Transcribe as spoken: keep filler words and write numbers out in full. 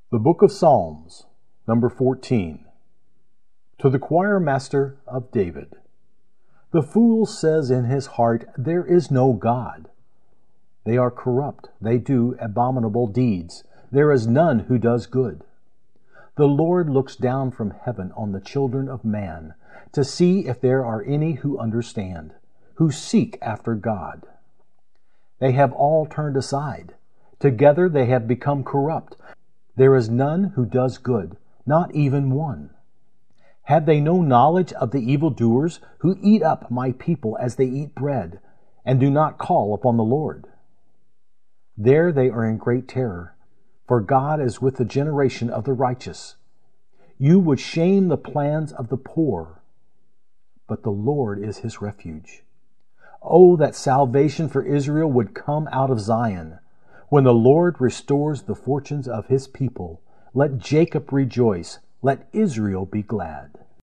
The Book of Psalms, number fourteen. To the choir master of David. The fool says in his heart, There is no God. They are corrupt, they do abominable deeds. There is none who does good. The Lord looks down from heaven on the children of man, to see if there are any who understand, who seek after God. They have all turned aside. Together they have become corrupt. There is none who does good, not even one. Have they no knowledge of the evildoers who eat up my people as they eat bread, and do not call upon the Lord? There they are in great terror, for God is with the generation of the righteous. You would shame the plans of the poor, but the Lord is his refuge. Oh, that salvation for Israel would come out of Zion. When the Lord restores the fortunes of his people, let Jacob rejoice, let Israel be glad.